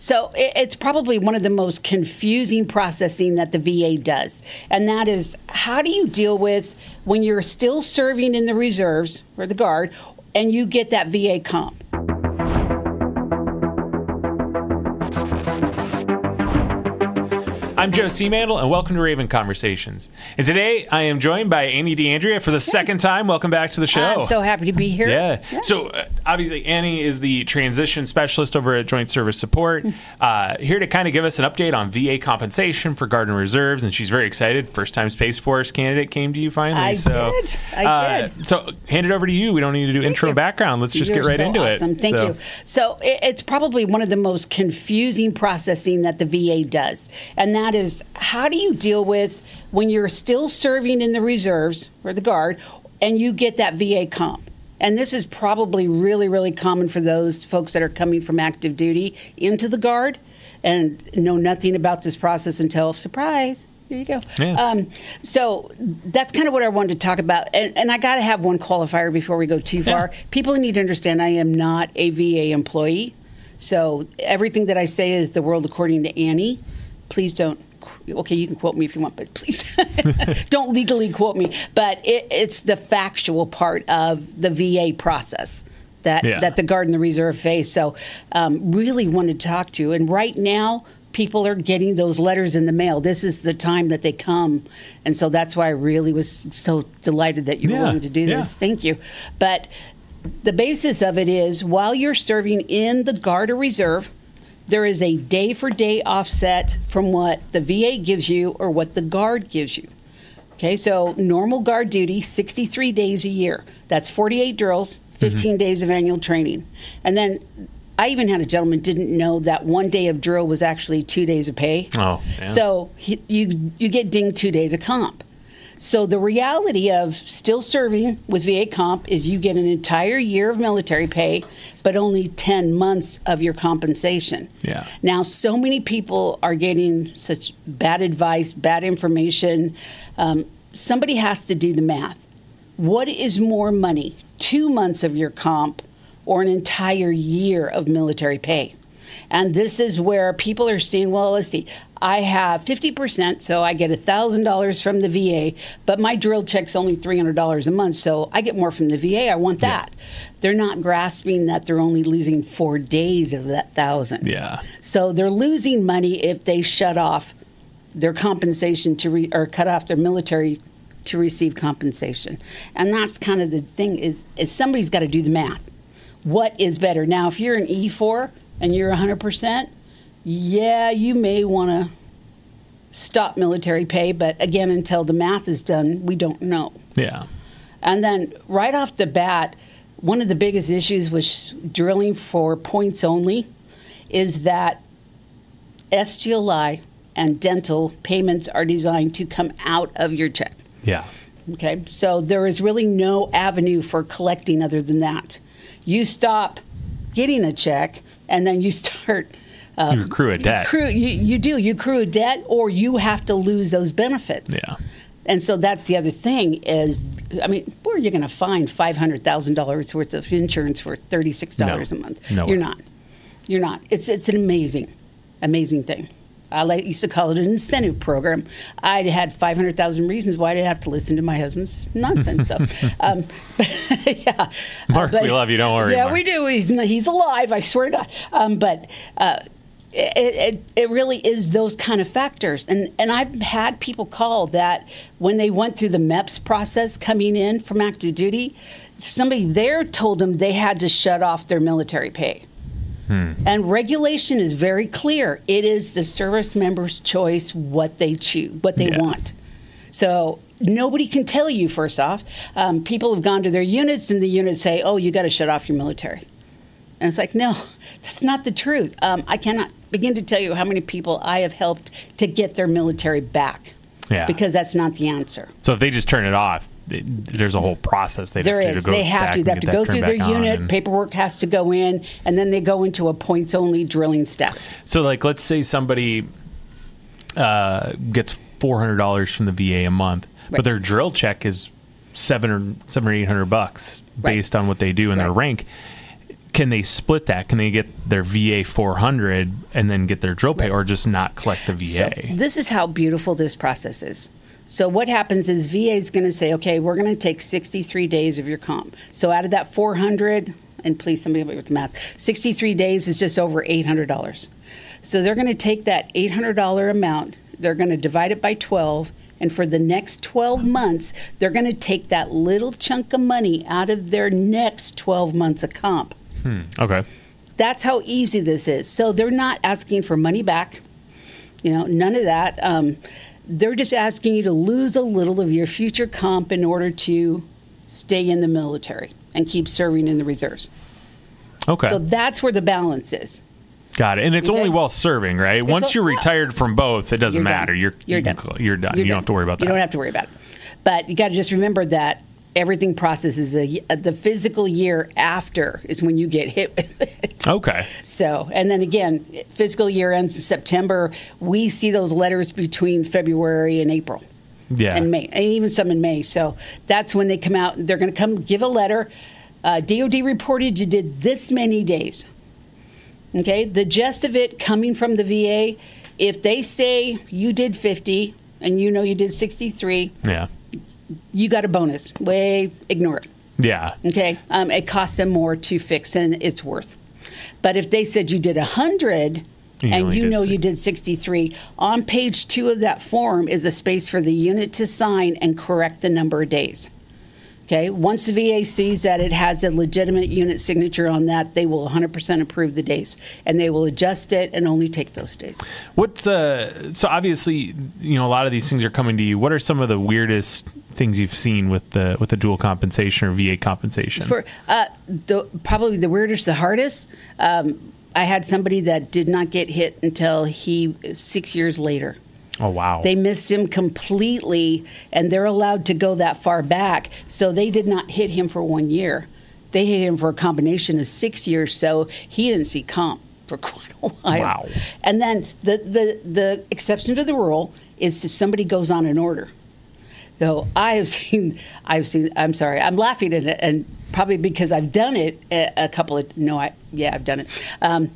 So it's probably one of the most confusing processing that the VA does. And that is, how do you deal with when you're still serving in the reserves or the Guard and you get that VA comp? I'm Joe Seamandel, and welcome to Raven Conversations. And today, I am joined by Annie D'Andrea for the second time. Welcome back to the show. I'm so happy to be here. Yeah. So, obviously, Annie is the transition specialist over at Joint Service Support, here to kind of give us an update on VA compensation for Guard and Reserves, and she's very excited. First-time Space Force candidate came to you finally. I did. So, hand it over to you. We don't need to do intro and background. Let's just get right into awesome. it. Thank you. So, it's probably one of the most confusing processing that the VA does, and that is, how do you deal with when you're still serving in the reserves or the Guard and you get that VA comp? And this is probably really, really common for those folks that are coming from active duty into the Guard and know nothing about this process until, surprise, there you go. Yeah. So that's kind of what I wanted to talk about. And I got to have one qualifier before we go too far. People need to understand I am not a VA employee. So everything that I say is the world according to Annie. Please don't. Okay, you can quote me if you want, but please don't legally quote me. But it's the factual part of the VA process that the Guard and the Reserve face. So really wanted to talk to you. And right now, people are getting those letters in the mail. This is the time that they come. And so that's why I really was so delighted that you were willing to do this. Thank you. But the basis of it is, while you're serving in the Guard or Reserve, there is a day-for-day offset from what the VA gives you or what the Guard gives you. Okay, so normal Guard duty, 63 days a year. That's 48 drills, 15 days of annual training. And then I even had a gentleman didn't know that 1 day of drill was actually 2 days of pay. Oh, yeah. So you get dinged 2 days of comp. So the reality of still serving with VA comp is you get an entire year of military pay, but only 10 months of your compensation. Yeah. Now, so many people are getting such bad advice, bad information. Somebody has to do the math. What is more money, 2 months of your comp or an entire year of military pay? And this is where people are saying, well, let's see, I have 50%, so I get $1,000 from the VA, but my drill check's only $300 a month, so I get more from the VA. I want that. They're not grasping that they're only losing 4 days of that 1,000. Yeah. So they're losing money if they shut off their compensation or cut off their military to receive compensation. And that's kind of the thing is somebody's got to do the math. What is better? Now, if you're an E4 and you're 100%, you may want to stop military pay, but again, until the math is done, we don't know. Yeah. And then right off the bat, one of the biggest issues with drilling for points only is that SGLI and dental payments are designed to come out of your check. Yeah. Okay, so there is really no avenue for collecting other than that. You stop getting a check, and then you start... you accrue a debt. You accrue a debt, or you have to lose those benefits. Yeah. And so that's the other thing is, I mean, where are you going to find $500,000 worth of insurance for $36 a month? No. You're not. You're not. It's an amazing thing. I used to call it an incentive program. I had 500,000 reasons why I'd have to listen to my husband's nonsense. So, yeah. Mark, we love you. Don't worry. Yeah, Mark. we do. He's alive. I swear to God. But it really is those kind of factors. And I've had people call that when they went through the MEPS process coming in from active duty, somebody there told them they had to shut off their military pay. And regulation is very clear. It is the service member's choice what they choose, what they want. So nobody can tell you, first off. People have gone to their units, and the units say, oh, you got to shut off your military. And it's like, no, that's not the truth. I cannot begin to tell you how many people I have helped to get their military back. Because that's not the answer. So if they just turn it off, there's a whole process they have to go. They have to go through their unit. Paperwork has to go in, and then they go into a points-only drilling steps. So, like, let's say somebody gets $400 from the VA a month, but their drill check is $700 or $800 based on what they do in their rank. can they split that? Can they get their VA 400 and then get their drill pay, or just not collect the VA? So this is how beautiful this process is. So what happens is VA is going to say, okay, we're going to take 63 days of your comp. So out of that 400, and please somebody help me with the math, 63 days is just over $800. So they're going to take that $800 amount, they're going to divide it by 12, and for the next 12 months, they're going to take that little chunk of money out of their next 12 months of comp. Okay. That's how easy this is. So they're not asking for money back, none of that. They're just asking you to lose a little of your future comp in order to stay in the military and keep serving in the reserves. Okay. So that's where the balance is. Got it. And it's only while serving, right? Once you're retired from both, it doesn't matter. You're done. You're done. You don't have to worry about that. You don't have to worry about it. But you got to just remember that everything processes the physical year after is when you get hit with it. Okay. So, and then again, fiscal year ends in September. We see those letters between February and April. Yeah. And May, and even some in May. So that's when they come out. They're going to come give a letter. DOD reported you did this many days. Okay, the gist of it coming from the VA, if they say you did 50 and you did 63, you got a bonus. Ignore it. Yeah. Okay, it costs them more to fix than it's worth. But if they said you did 100 and you did 63, on page 2 of that form is a space for the unit to sign and correct the number of days. Okay, once the VA sees that it has a legitimate unit signature on that, they will 100% approve the days, and they will adjust it and only take those days. What's so obviously, a lot of these things are coming to you. What are some of the weirdest things you've seen with the dual compensation or VA compensation? For probably the weirdest, the hardest. I had somebody that did not get hit until 6 years later. Oh, wow. They missed him completely, and they're allowed to go that far back. So they did not hit him for 1 year. They hit him for a combination of 6 years, so he didn't see comp for quite a while. Wow. And then the exception to the rule is if somebody goes on an order. So I've seen, I'm sorry, I'm laughing at it, and probably because I've done it I've done it.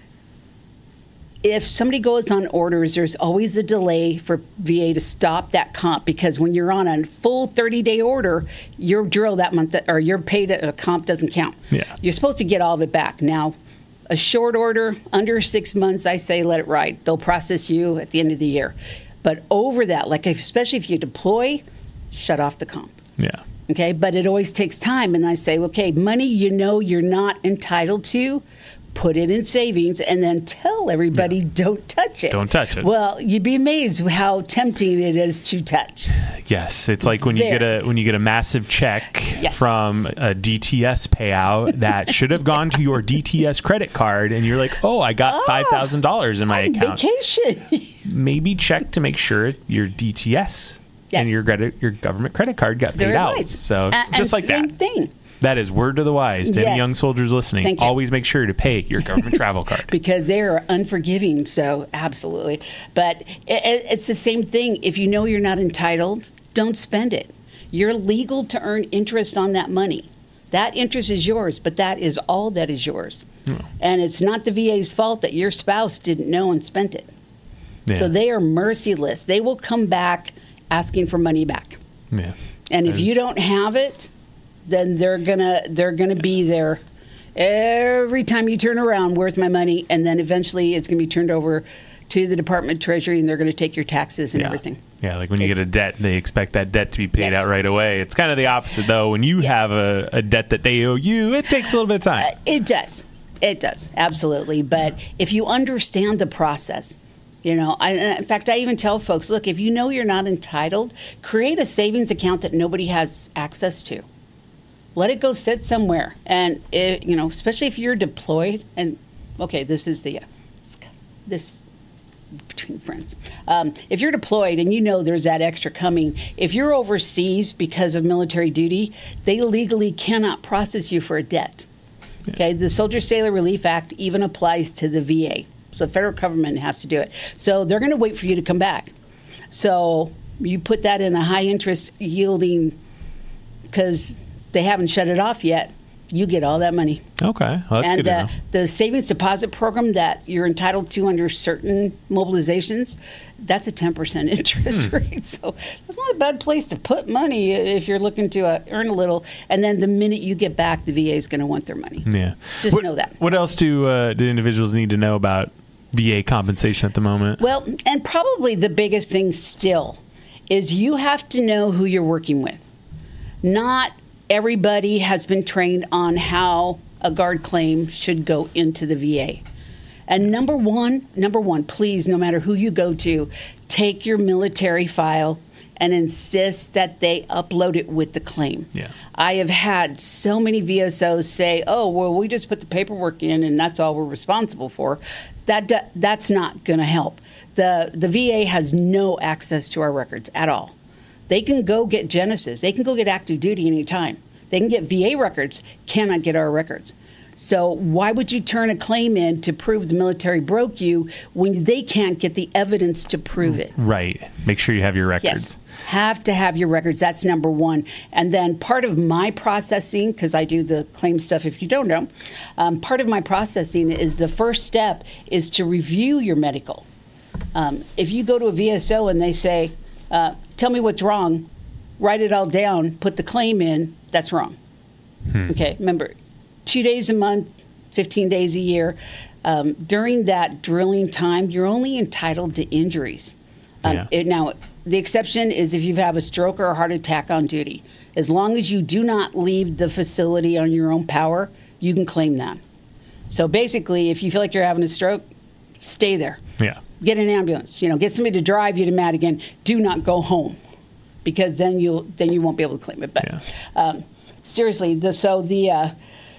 If somebody goes on orders, there's always a delay for VA to stop that comp, because when you're on a full 30-day order, your drill that month or your paid comp doesn't count. Yeah. You're supposed to get all of it back. Now, a short order, under 6 months, I say let it ride. They'll process you at the end of the year. But over that, especially if you deploy, shut off the comp. Yeah. Okay, but it always takes time. And I say, okay, money you're not entitled to, put it in savings, and then tell everybody don't touch it. Don't touch it. Well, you'd be amazed how tempting it is to touch. Yes, it's like when you get a massive check from a DTS payout that should have gone to your DTS credit card, and you're like, "Oh, I got $5,000 in my account." Vacation. Maybe check to make sure your DTS and your government credit card got paid out. Nice. So just like same that. thing. That is word to the wise. To any young soldiers listening, Thank you. always make sure to pay your government travel card. Because they are unforgiving, so absolutely. But it's the same thing. If you know you're not entitled, don't spend it. You're legal to earn interest on that money. That interest is yours, but that is all that is yours. Oh. And it's not the VA's fault that your spouse didn't know and spent it. Yeah. So they are merciless. They will come back asking for money back. Yeah. And if you don't have it, then they're gonna be there every time you turn around. Where's my money? And then eventually it's gonna be turned over to the Department of Treasury, and they're gonna take your taxes and everything. Yeah, like when you get a debt, they expect that debt to be paid out right away. It's kind of the opposite, though. When you have a debt that they owe you, it takes a little bit of time. It does. It does, absolutely. But if you understand the process, in fact, I even tell folks, look, if you know you're not entitled, create a savings account that nobody has access to. Let it go sit somewhere. And, especially if you're deployed, and, okay, this is this between friends. If you're deployed and there's that extra coming, if you're overseas because of military duty, they legally cannot process you for a debt. Yeah. Okay, the Soldier Sailor Relief Act even applies to the VA. So the federal government has to do it. So they're going to wait for you to come back. So you put that in a high interest yielding, because they haven't shut it off yet. you get all that money. Okay, well, that's good to know. The savings deposit program that you're entitled to under certain mobilizations, that's a 10% interest rate. So it's not a bad place to put money if you're looking to earn a little. And then the minute you get back, the VA is going to want their money. Yeah, just know that. What else do individuals need to know about VA compensation at the moment? Well, and probably the biggest thing still is you have to know who you're working with. Not everybody has been trained on how a guard claim should go into the VA. And number one, please, no matter who you go to, take your military file and insist that they upload it with the claim. Yeah. I have had so many VSOs say, oh, well, we just put the paperwork in and that's all we're responsible for. That's not going to help. The VA has no access to our records at all. They can go get Genesis. They can go get active duty anytime. They can get VA records, cannot get our records. So why would you turn a claim in to prove the military broke you when they can't get the evidence to prove it? Right. Make sure you have your records. Yes. Have to have your records. That's number one. And then part of my processing, because I do the claim stuff if you don't know, part of my processing is the first step is to review your medical. If you go to a VSO and they say, tell me what's wrong, write it all down, put the claim in, that's wrong. Okay, remember, 2 days a month, 15 days a year. During that drilling time, you're only entitled to injuries. Now, the exception is if you have a stroke or a heart attack on duty. As long as you do not leave the facility on your own power, you can claim that. So basically, if you feel like you're having a stroke, stay there. Yeah. Get an ambulance. Get somebody to drive you to Madigan. Do not go home, because then you won't be able to claim it. But seriously, I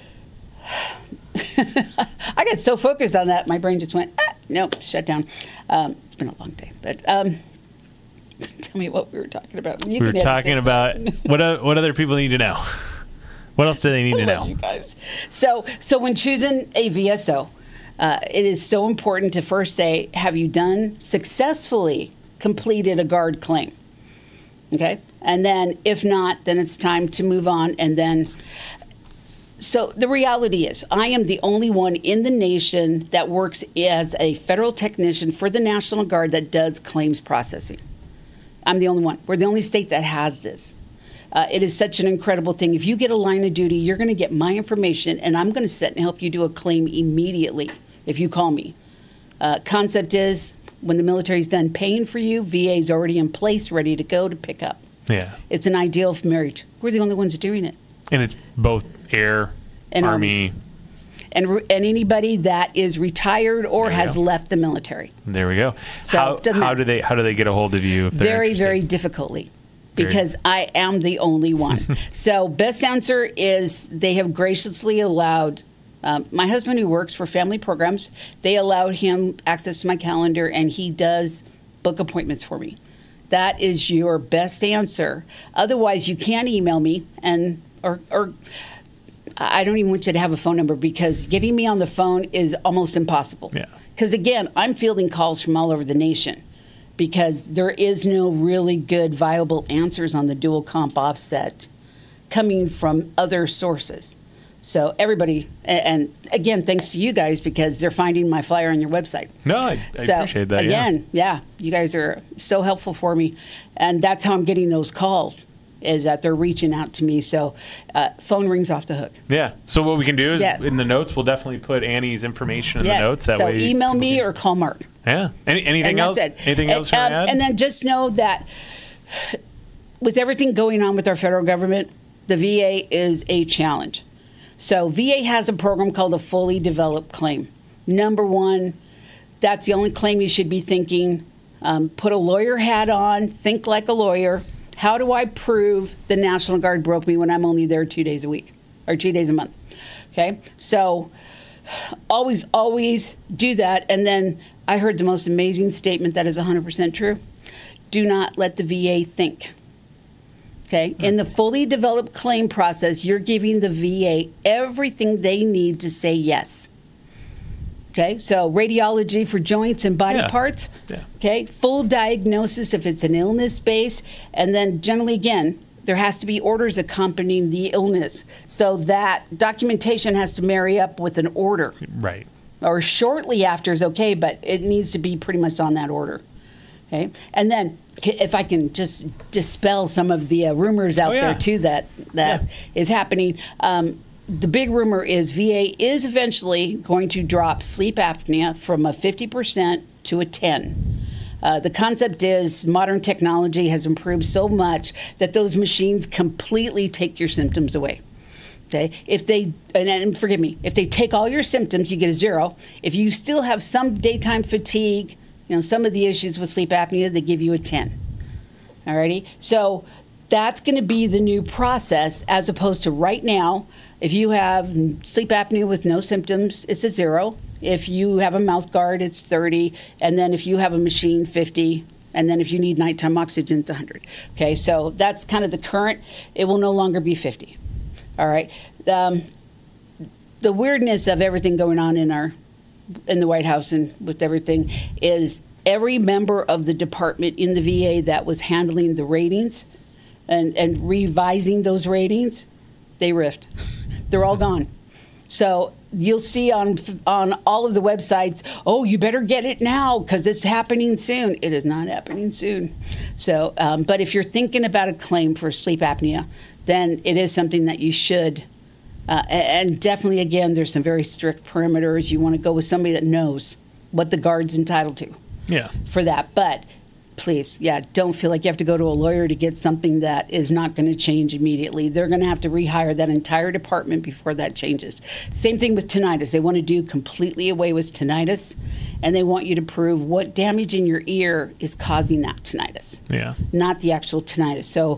got so focused on that, my brain just went, nope, shut down. It's been a long day, but tell me what we were talking about. We were talking about what other people need to know. What else do they need to know? You guys. So when choosing a VSO, it is so important to first say, have you successfully completed a guard claim? Okay. And then if not, then it's time to move on. And then, so the reality is I am the only one in the nation that works as a federal technician for the National Guard that does claims processing. I'm the only one. We're the only state that has this. It is such an incredible thing. If you get a line of duty, you're going to get my information, and I'm going to sit and help you do a claim immediately if you call me. Concept is, when the military's done paying for you, VA's already in place, ready to go to pick up. Yeah. It's an ideal marriage. We're the only ones doing it. And it's both Air, and Army. And anybody that is retired or has left the military. There we go. So how do they get a hold of you if they're very, interested? very difficultly. Because I am the only one. So best answer is they have graciously allowed my husband, who works for family programs, they allowed him access to my calendar, and he does book appointments for me. That is your best answer. Otherwise, you can email me, or I don't even want you to have a phone number, because getting me on the phone is almost impossible. Yeah. Because, again, I'm fielding calls from all over the nation, because there is no really good, viable answers on the dual comp offset coming from other sources. So everybody, and again, thanks to you guys, because they're finding my flyer on your website. No, I appreciate that. Again, you guys are so helpful for me. And that's how I'm getting those calls, is that they're reaching out to me. So phone rings off the hook. Yeah. So what we can do is in the notes, we'll definitely put Annie's information in the notes. That way email me or call Mark. Yeah. Anything else? Anything else you want to add? And then just know that with everything going on with our federal government, the VA is a challenge. So VA has a program called a fully developed claim. Number one, that's the only claim you should be thinking. Put a lawyer hat on, think like a lawyer. How do I prove the National Guard broke me when I'm only there 2 days a week or 2 days a month? Okay, so always do that. And then I heard the most amazing statement that is 100% true. Do not let the VA think. Okay. In the fully developed claim process, you're giving the VA everything they need to say yes. Okay. So radiology for joints and body parts. Yeah. Okay. Full diagnosis if it's an illness base. And then generally, again, there has to be orders accompanying the illness. So that documentation has to marry up with an order. Right. Or shortly after is okay, but it needs to be pretty much on that order. Okay. And then if I can just dispel some of the rumors out there too that is happening. The big rumor is VA is eventually going to drop sleep apnea from a 50% to a 10%. The concept is modern technology has improved so much that those machines completely take your symptoms away. Okay, if they and forgive me, if they take all your symptoms, you get a 0. If you still have some daytime fatigue, some of the issues with sleep apnea, they give you a 10. Alrighty, so that's going to be the new process, as opposed to right now. If you have sleep apnea with no symptoms, it's a 0. If you have a mouth guard, it's 30. And then if you have a machine, 50. And then if you need nighttime oxygen, it's 100. Okay, so that's kind of the current. It will no longer be 50. All right. The weirdness of everything going on in the White House and with everything is every member of the department in the VA that was handling the ratings and revising those ratings, they riffed. They're all gone. So you'll see on all of the websites, oh, you better get it now because it's happening soon. It is not happening soon. So, but if you're thinking about a claim for sleep apnea, then it is something that you should. And definitely, again, there's some very strict perimeters. You want to go with somebody that knows what the guard's entitled to. Yeah. For that. But please, don't feel like you have to go to a lawyer to get something that is not going to change immediately. They're going to have to rehire that entire department before that changes. Same thing with tinnitus. They want to do completely away with tinnitus, and they want you to prove what damage in your ear is causing that tinnitus. Yeah. Not the actual tinnitus. So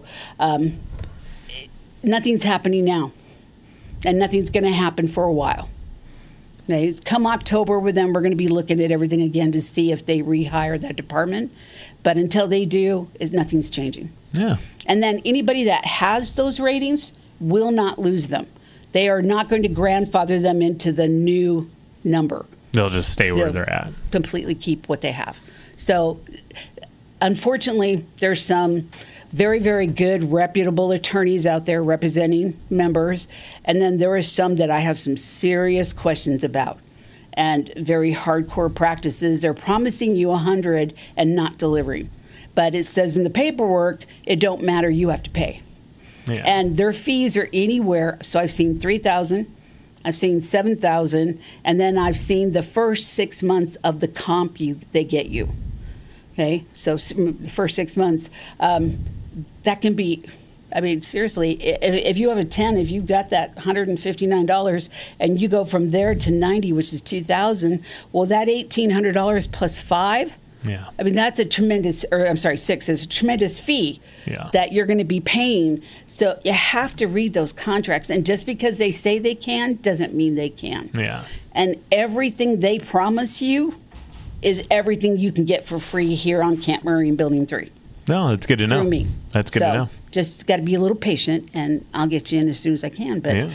nothing's happening now, and nothing's going to happen for a while. Come October with them, we're going to be looking at everything again to see if they rehire that department. But until they do, nothing's changing. Yeah. And then anybody that has those ratings will not lose them. They are not going to grandfather them into the new number. They'll just stay where they're at. Completely keep what they have. So, unfortunately, there's some very, very good, reputable attorneys out there representing members. And then there are some that I have some serious questions about and very hardcore practices. They're promising you 100 and not delivering. But it says in the paperwork, it don't matter, you have to pay. Yeah. And their fees are anywhere. So I've seen $3,000, I've seen $7,000, and then I've seen the first 6 months of the comp they get you. Okay, so the first 6 months. That can be, I mean, seriously, if you have a 10, if you've got that $159 and you go from there to 90, which is $2,000, well, that $1,800 plus 5, yeah. I mean, that's a tremendous, or I'm sorry, 6 is a tremendous fee that you're going to be paying. So you have to read those contracts. And just because they say they can doesn't mean they can. Yeah. And everything they promise you is everything you can get for free here on Camp Marine Building 3. No, that's good to know. Through me. That's good to know. Just got to be a little patient, and I'll get you in as soon as I can. But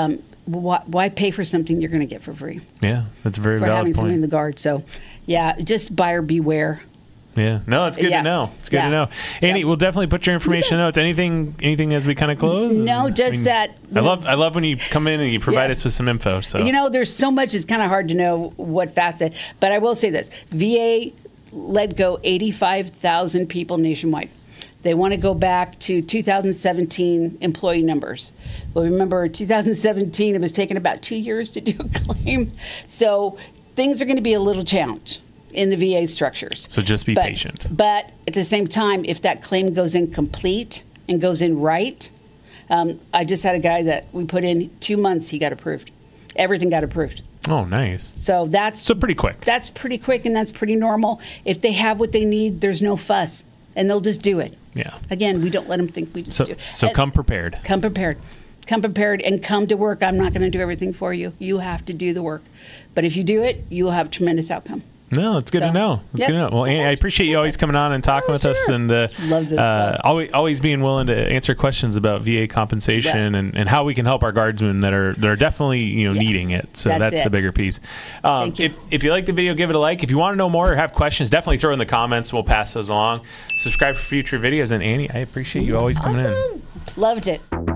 why pay for something you're going to get for free? Yeah, that's a very for valid having point. something in the guard. So, just buyer beware. Yeah, no, it's good to know. It's good to know. Annie, we'll definitely put your information in notes. Anything as we kind of close? No, that. I love when you come in and you provide us with some info. So there's so much. It's kind of hard to know what facet. But I will say this: VA let go 85,000 people nationwide. They want to go back to 2017 employee numbers. Well, remember, 2017, it was taking about 2 years to do a claim. So things are going to be a little challenged in the VA structures. So just be patient. But at the same time, if that claim goes in complete and goes in right, I just had a guy that we put in 2 months, he got approved. Everything got approved. Oh, nice. So that's pretty quick. That's pretty quick, and that's pretty normal. If they have what they need, there's no fuss, and they'll just do it. Yeah. Again, we don't let them think we just do it. So come prepared. Come prepared. Come prepared and come to work. I'm not going to do everything for you. You have to do the work. But if you do it, you will have tremendous outcome. No, it's good to know. It's good to know. Well, Annie, I appreciate you always coming on and talking with us, and love this always being willing to answer questions about VA compensation and how we can help our guardsmen that are definitely needing it. So that's the bigger piece. Thank you. If you like the video, give it a like. If you want to know more or have questions, definitely throw in the comments. We'll pass those along. Subscribe for future videos. And Annie, I appreciate you always coming in. Loved it.